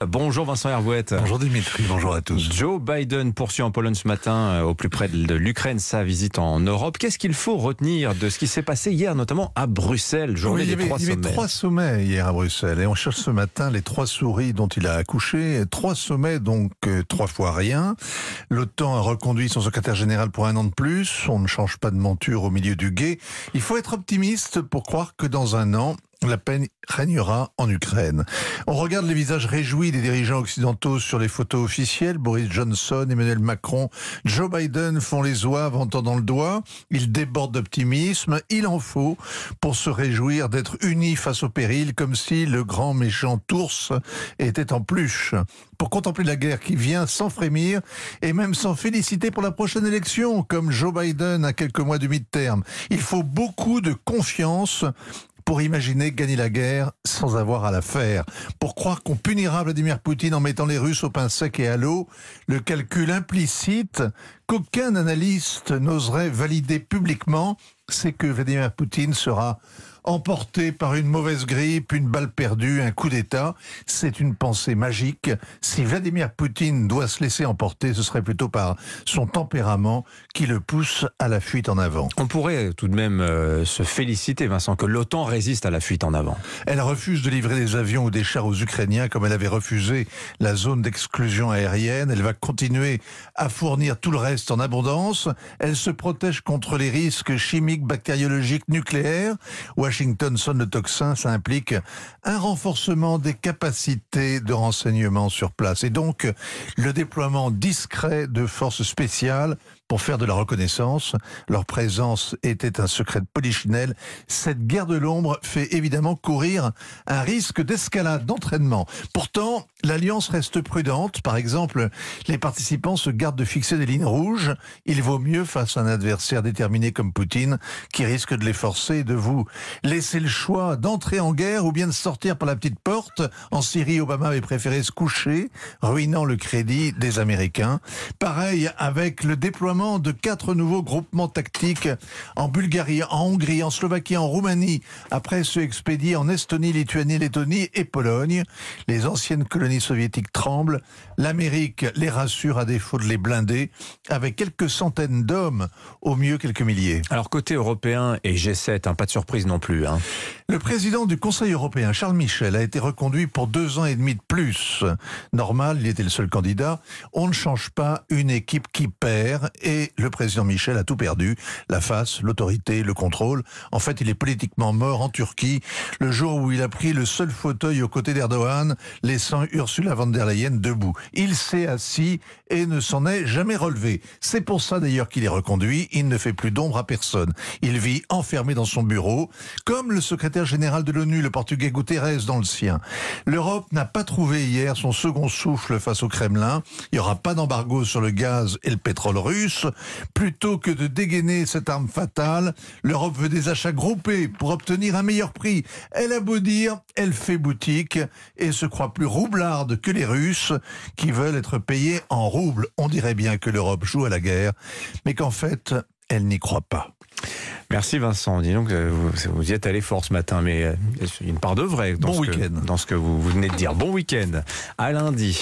Bonjour Vincent Hervouette. Bonjour Dimitri, bonjour à tous. Joe Biden poursuit en Pologne ce matin, au plus près de l'Ukraine, sa visite en Europe. Qu'est-ce qu'il faut retenir de ce qui s'est passé hier, notamment à Bruxelles, journée des trois sommets? Il y avait 3 sommets hier à Bruxelles et on cherche ce matin les 3 souris dont il a accouché. 3 sommets, donc 3 fois rien. L'OTAN a reconduit son secrétaire général pour 1 an de plus. On ne change pas de monture au milieu du gué. Il faut être optimiste pour croire que dans 1 an, la paix régnera en Ukraine. On regarde les visages réjouis des dirigeants occidentaux sur les photos officielles. Boris Johnson, Emmanuel Macron, Joe Biden font les zouaves en tendant le doigt. Ils débordent d'optimisme. Il en faut pour se réjouir d'être unis face au péril, comme si le grand méchant ours était en peluche. Pour contempler la guerre qui vient sans frémir et même sans féliciter pour la prochaine élection, comme Joe Biden à quelques mois du mid-term. Il faut beaucoup de confiance pour imaginer gagner la guerre sans avoir à la faire. Pour croire qu'on punira Vladimir Poutine en mettant les Russes au pain sec et à l'eau, le calcul implicite qu'aucun analyste n'oserait valider publiquement, c'est que Vladimir Poutine sera emporté par une mauvaise grippe, une balle perdue, un coup d'État. C'est une pensée magique. Si Vladimir Poutine doit se laisser emporter, ce serait plutôt par son tempérament qui le pousse à la fuite en avant. On pourrait tout de même se féliciter, Vincent, que l'OTAN résiste à la fuite en avant. Elle refuse de livrer des avions ou des chars aux Ukrainiens comme elle avait refusé la zone d'exclusion aérienne. Elle va continuer à fournir tout le reste en abondance. Elle se protège contre les risques chimiques, bactériologiques, nucléaires. Washington sonne le tocsin, ça implique un renforcement des capacités de renseignement sur place et donc le déploiement discret de forces spéciales pour faire de la reconnaissance. Leur présence était un secret de polichinelle. Cette guerre de l'ombre fait évidemment courir un risque d'escalade, d'entraînement. Pourtant, l'Alliance reste prudente. Par exemple, les participants se gardent de fixer des lignes rouges. Il vaut mieux face à un adversaire déterminé comme Poutine, qui risque de les forcer et de vous laisser le choix d'entrer en guerre ou bien de sortir par la petite porte. En Syrie, Obama avait préféré se coucher, ruinant le crédit des Américains. Pareil avec le déploiement de 4 nouveaux groupements tactiques en Bulgarie, en Hongrie, en Slovaquie, en Roumanie, après ceux expédiés en Estonie, Lituanie, Lettonie et Pologne. Les anciennes colonies soviétiques tremblent. L'Amérique les rassure à défaut de les blinder, avec quelques centaines d'hommes, au mieux quelques milliers. Alors côté européen et G7, pas de surprise non plus. Le président du Conseil européen, Charles Michel, a été reconduit pour 2 ans et demi de plus. Normal, il était le seul candidat. On ne change pas une équipe qui perd et le président Michel a tout perdu. La face, l'autorité, le contrôle. En fait, il est politiquement mort en Turquie le jour où il a pris le seul fauteuil aux côtés d'Erdogan, laissant Ursula von der Leyen debout. Il s'est assis et ne s'en est jamais relevé. C'est pour ça d'ailleurs qu'il est reconduit. Il ne fait plus d'ombre à personne. Il vit enfermé dans son bureau, comme le secrétaire général de l'ONU, le portugais Guterres, dans le sien. L'Europe n'a pas trouvé hier son second souffle face au Kremlin. Il n'y aura pas d'embargo sur le gaz et le pétrole russe. Plutôt que de dégainer cette arme fatale, l'Europe veut des achats groupés pour obtenir un meilleur prix. Elle a beau dire, elle fait boutique et se croit plus roublarde que les Russes qui veulent être payés en roubles. On dirait bien que l'Europe joue à la guerre, mais qu'en fait, elle n'y croit pas. Merci Vincent. Dis donc, vous y êtes allé fort ce matin, mais il y a une part de vrai dans, bon week-end. Dans ce que vous venez de dire. Bon week-end. À lundi.